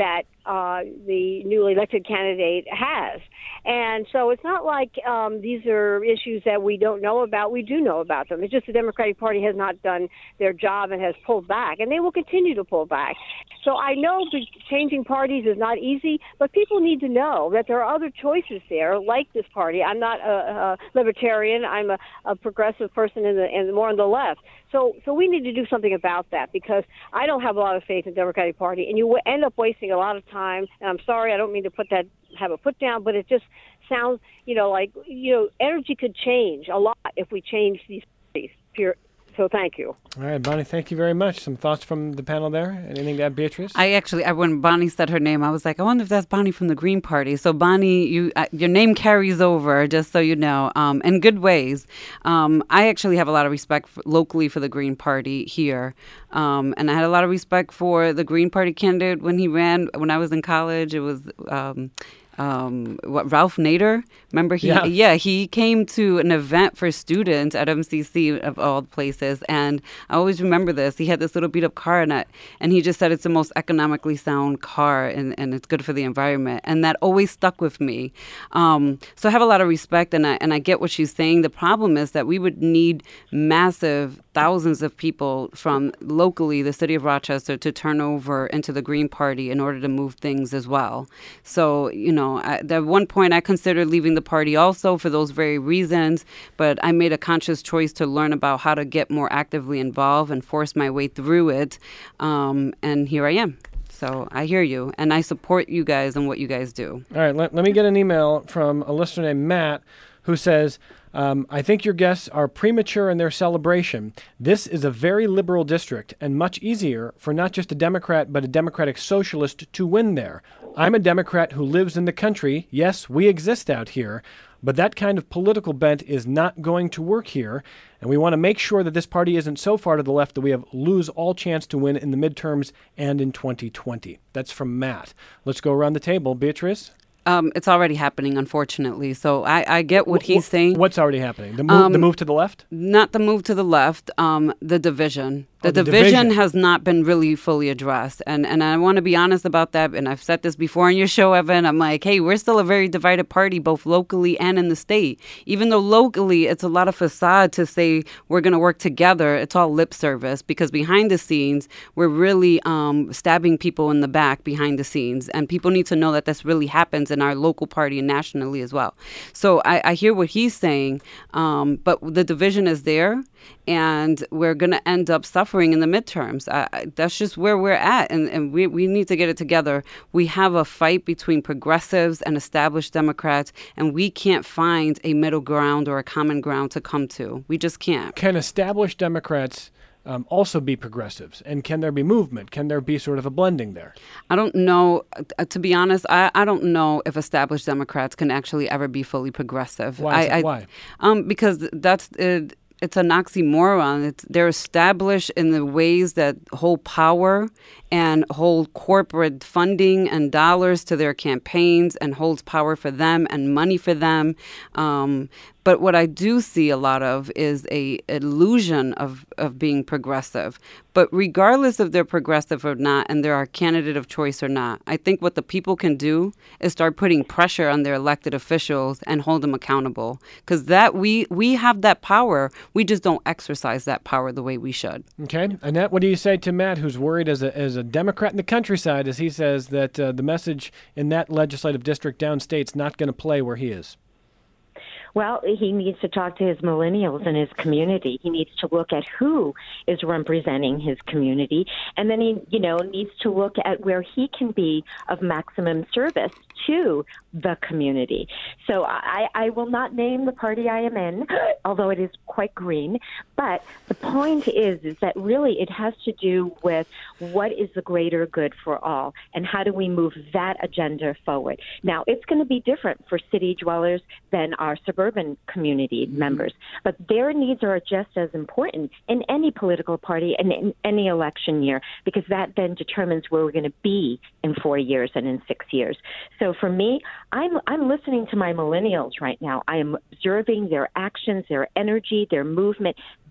uh, the newly elected candidate has. And so it's not like um, these are issues that we don't know about. We do know about them. It's just the Democratic Party has not done their job and has pulled back, and they will continue to pull back. So I know changing parties is not easy, but people need to know that there are other choices there, like this party. I'm not a, a libertarian. I'm a, a progressive person in the, and more on the left. So, so we need to do something about that, because I don't have a lot of faith in the Democratic Party, and you end up wasting a lot of time. And I'm sorry, I don't mean to put that have a put down, but it just sounds, you know, like, you know, energy could change a lot if we change these parties. Pure. So thank you.
All right, Bonnie, thank you very much. Some thoughts from the panel there? Anything to add, Beatrice?
I actually, I, when Bonnie said her name, I was like, I wonder if that's Bonnie from the Green Party. So Bonnie, you, uh, your name carries over, just so you know, um, in good ways. Um, I actually have a lot of respect for, locally for the Green Party here. Um, and I had a lot of respect for the Green Party candidate when he ran, when I was in college. It was... Um, Um, what Ralph Nader? Remember he?
Yeah.
yeah, he came to an event for students at M C C of all places, and I always remember this. He had this little beat up car in it, and he just said it's the most economically sound car, and, and it's good for the environment, and that always stuck with me. Um, so I have a lot of respect, and I and I get what she's saying. The problem is that we would need massive thousands of people from locally, the city of Rochester, to turn over into the Green Party in order to move things as well. So, you know, I, at one point I considered leaving the party also for those very reasons, but I made a conscious choice to learn about how to get more actively involved and force my way through it. Um, and here I am. So I hear you, and I support you guys and what you guys do.
All right, let, let me get an email from a listener named Matt who says, Um, I think your guests are premature in their celebration. This is a very liberal district and much easier for not just a Democrat but a Democratic socialist to win there. I'm a Democrat who lives in the country. Yes, we exist out here, but that kind of political bent is not going to work here, and we want to make sure that this party isn't so far to the left that we have lose all chance to win in the midterms and in twenty twenty. That's from Matt. Let's go around the table. Beatrice?
Um, it's already happening, unfortunately. So I, I get what he's saying.
What's already happening? The move,
Um,
the move to the left?
Not the move to the left, um, the division. The,
Oh, the
division,
division.
has not been really fully addressed. And and I want to be honest about that. And I've said this before on your show, Evan. I'm like, hey, we're still a very divided party, both locally and in the state. Even though locally it's a lot of facade to say we're going to work together, it's all lip service, because behind the scenes, we're really um, stabbing people in the back behind the scenes. And people need to know that this really happens in our local party and nationally as well. So I, I hear what he's saying, um, but the division is there, and we're going to end up suffering in the midterms. Uh, that's just where we're at, and, and we, we need to get it together. We have a fight between progressives and established Democrats, and we can't find a middle ground or a common ground to come to. We just can't.
Can established Democrats um, also be progressives? And can there be movement? Can there be sort of a blending there?
I don't know. Uh, to be honest, I, I don't know if established Democrats can actually ever be fully progressive.
Why? Is
I,
it-
I,
why?
Um, because that's it. It's an oxymoron. It's, they're established in the ways that hold power and hold corporate funding and dollars to their campaigns and holds power for them and money for them. Um, but what I do see a lot of is a illusion of, of being progressive. But regardless if they're progressive or not, and they're our candidate of choice or not, I think what the people can do is start putting pressure on their elected officials and hold them accountable. Because that we we have that power. We just don't exercise that power the way we should.
Okay. Annette, what do you say to Matt, who's worried as a, as a Democrat in the countryside, as he says that uh, the message in that legislative district downstate's not going to play where he is?
Well, he needs to talk to his millennials and his community. He needs to look at who is representing his community, and then he, you know, needs to look at where he can be of maximum service to the community. So I, I will not name the party I am in, although it is quite green. But the point is, is that really it has to do with what is the greater good for all, and how do we move that agenda forward. Now, it's going to be different for city dwellers than our suburban community members, but their needs are just as important in any political party and in any election year, because that then determines where we're going to be in four years and in six years. So for me, I'm I'm listening to my millennials right now. I am observing their actions, their energy, their movement.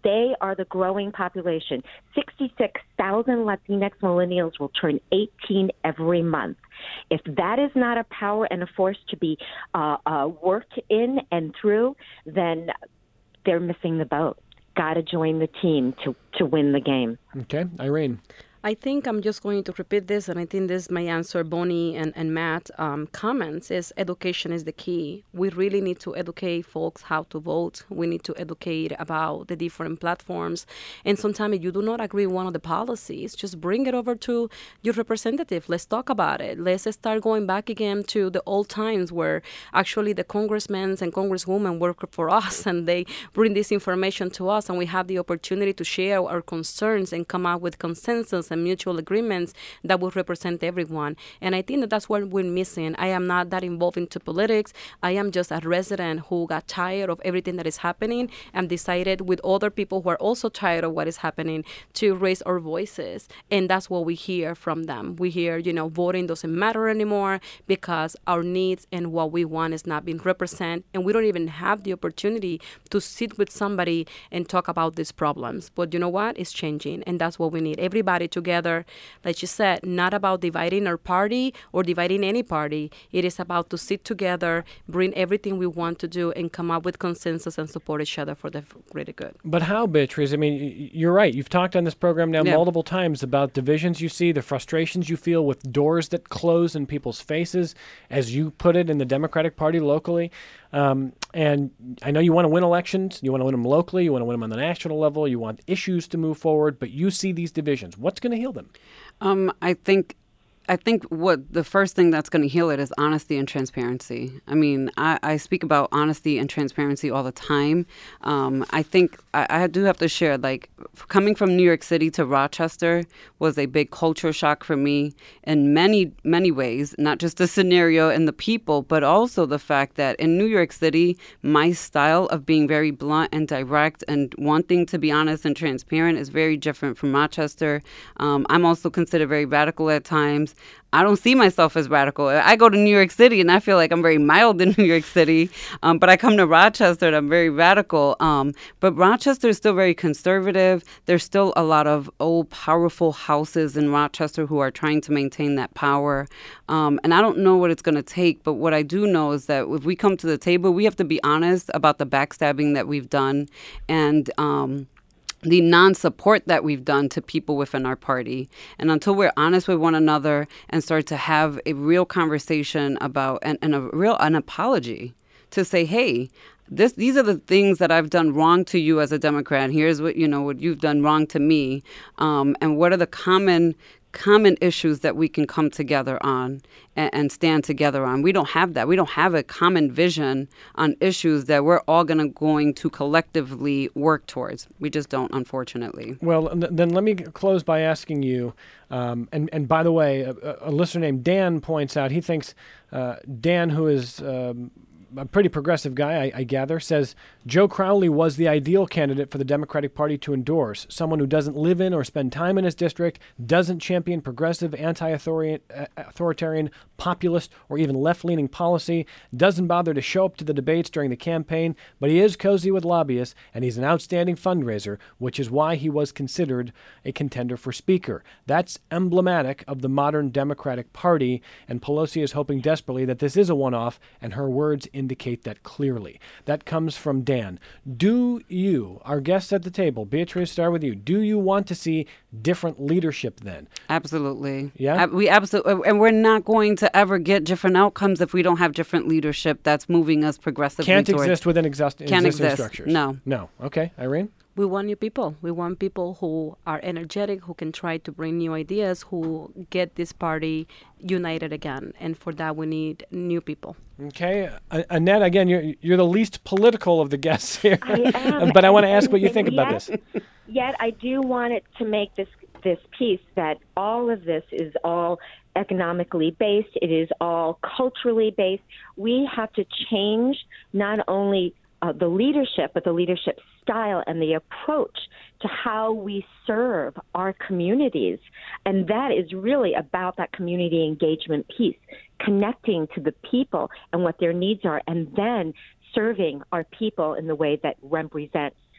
They are the growing population. sixty-six thousand Latinx millennials will turn eighteen every month. If that is not a power and a force to be uh, uh, worked in and through, then they're missing the boat. Got to join the team to, to win the game.
Okay, Irene.
I think I'm just going to repeat this, and I think this may answer Bonnie and, and Matt um, comments, is education is the key. We really need to educate folks how to vote. We need to educate about the different platforms. And sometimes if you do not agree with one of the policies, just bring it over to your representative. Let's talk about it. Let's start going back again to the old times where actually the congressmen and congresswomen work for us, and they bring this information to us, and we have the opportunity to share our concerns and come up with consensus and mutual agreements that will represent everyone. And I think that that's what we're missing. I am not that involved into politics. I am just a resident who got tired of everything that is happening and decided with other people who are also tired of what is happening to raise our voices. And that's what we hear from them. We hear, you know, voting doesn't matter anymore because our needs and what we want is not being represented. And we don't even have the opportunity to sit with somebody and talk about these problems. But you know what? It's changing. And that's what we need. Everybody to together, like you said, not about dividing our party or dividing any party. It is about to sit together, bring everything we want to do, and come up with consensus and support each other for the greater good.
But how, Beatriz? I mean, you're right. You've talked on this program now
Yeah.
multiple times about divisions you see, the frustrations you feel with doors that close in people's faces, as you put it, in the Democratic Party locally. Um, and I know you want to win elections. You want to win them locally. You want to win them on the national level. You want issues to move forward. But you see these divisions. What's going to heal them?
Um, I think I think what the first thing that's going to heal it is honesty and transparency. I mean, I, I speak about honesty and transparency all the time. Um, I think I, I do have to share, like, coming from New York City to Rochester was a big culture shock for me in many, many ways, not just the scenario and the people, but also the fact that in New York City, my style of being very blunt and direct and wanting to be honest and transparent is very different from Rochester. Um, I'm also considered very radical at times. I don't see myself as radical. I go to New York City and I feel like I'm very mild in New York City, um, but I come to Rochester and I'm very radical. Um, but Rochester is still very conservative. There's still a lot of old, powerful houses in Rochester who are trying to maintain that power. Um, and I don't know what it's going to take, but what I do know is that if we come to the table, we have to be honest about the backstabbing that we've done and um the non-support that we've done to people within our party. And until we're honest with one another and start to have a real conversation about and, and a real an apology to say, hey, this these are the things that I've done wrong to you as a Democrat. Here's what, you know, what you've done wrong to me. Um, and what are the common common issues that we can come together on and, and stand together on. We don't have that. We don't have a common vision on issues that we're all gonna going to collectively work towards. We just don't, unfortunately.
Well, then let me close by asking you, um, and, and by the way, a, a listener named Dan points out, he thinks, uh, Dan, who is um, a pretty progressive guy, I, I gather, says Joe Crowley was the ideal candidate for the Democratic Party to endorse, someone who doesn't live in or spend time in his district, doesn't champion progressive, anti-authoritarian, populist, or even left-leaning policy, doesn't bother to show up to the debates during the campaign, but he is cozy with lobbyists, and he's an outstanding fundraiser, which is why he was considered a contender for Speaker. That's emblematic of the modern Democratic Party, and Pelosi is hoping desperately that this is a one-off, and her words indicate that clearly. That comes from Dan. Do you, our guests at the table, Beatriz, start with you, do you want to see different leadership then?
Absolutely.
Yeah?
Uh, we absolutely, and we're not going to ever get different outcomes if we don't have different leadership that's moving us progressively.
Can't
toward,
exist within exist-
can't
existing
exist.
structures.
No.
No. Okay. Irene?
We want new people. We want people who are energetic, who can try to bring new ideas, who get this party united again. And for that, we need new people.
Okay. Uh, Annette, again, you're, you're the least political of the guests here.
I am.
But I want to
And-
ask what you
and
think about
yet-
this.
Yet I do want it to make this this piece that all of this is all economically based. It is all culturally based. We have to change not only uh, the leadership, but the leadership style and the approach to how we serve our communities. And that is really about that community engagement piece, connecting to the people and what their needs are, and then serving our people in the way that represents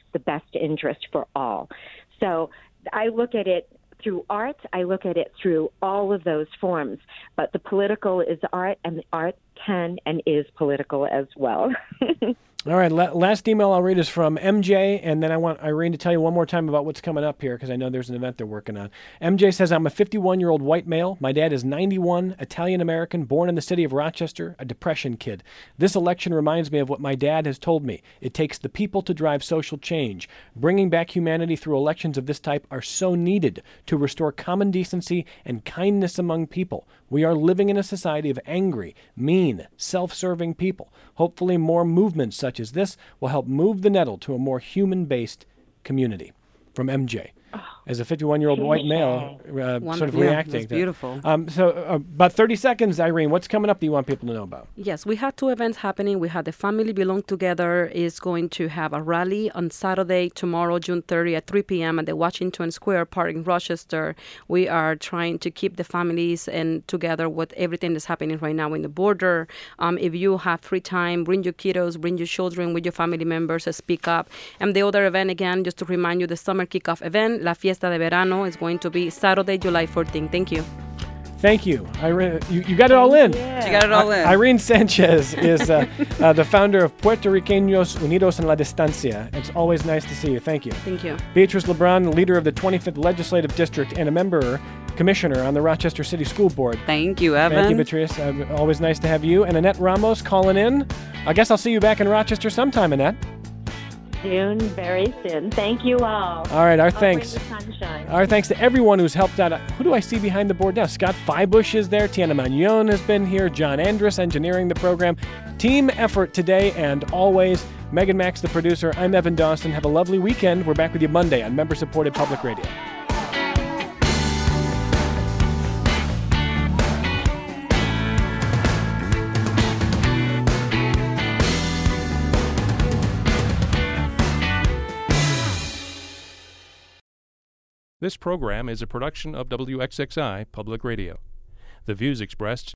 the best interest for all. So I look at it through art. I look at it through all of those forms. But the political is art, and the art can and is political as well.
All right, la- last email I'll read is from M J, and then I want Irene to tell you one more time about what's coming up here, because I know there's an event they're working on. M J says, I'm a fifty-one-year-old white male. My dad is ninety-one, Italian-American, born in the city of Rochester, a Depression kid. This election reminds me of what my dad has told me. It takes the people to drive social change. Bringing back humanity through elections of this type are so needed to restore common decency and kindness among people. We are living in a society of angry, mean, self-serving people. Hopefully more movements such as this will help move the needle to a more human-based community. From M J. As a fifty-one-year-old white male, uh, sort of
yeah,
reacting.
That's beautiful.
Um, so uh, about thirty seconds, Irene, what's coming up that you want people to know about?
Yes, we had two events happening. We had the Family Belong Together is going to have a rally on Saturday, tomorrow, June thirtieth at three p.m. at the Washington Square Park in Rochester. We are trying to keep the families and together with everything that's happening right now in the border. Um, if you have free time, bring your kiddos, bring your children with your family members, uh, speak up. And the other event, again, just to remind you, the summer kickoff event, La Fiesta de Verano, is going to be Saturday, July fourteenth. Thank you.
Thank you. Irene, you, you got it all in.
Yeah. She got it all in.
Irene Sanchez is uh, uh, the founder of Puerto Riqueños Unidos en la Distancia. It's always nice to see you. Thank you.
Thank you.
Beatrice LeBron, leader of the twenty-fifth Legislative District and a member, commissioner on the Rochester City School Board.
Thank you, Evan.
Thank you, Beatrice. Uh, always nice to have you. And Annette Ramos calling in. I guess I'll see you back in Rochester sometime, Annette.
Soon, very soon. Thank you all.
All right, our
I'll
thanks.
bring the sunshine.
Our thanks to everyone who's helped out. Who do I see behind the board now? Scott Feibush is there. Tiana Magnon has been here. John Andrus engineering the program. Team effort today and always. Megan Max, the producer. I'm Evan Dawson. Have a lovely weekend. We're back with you Monday on member-supported Public Radio.
This program is a production of W X X I Public Radio. The views expressed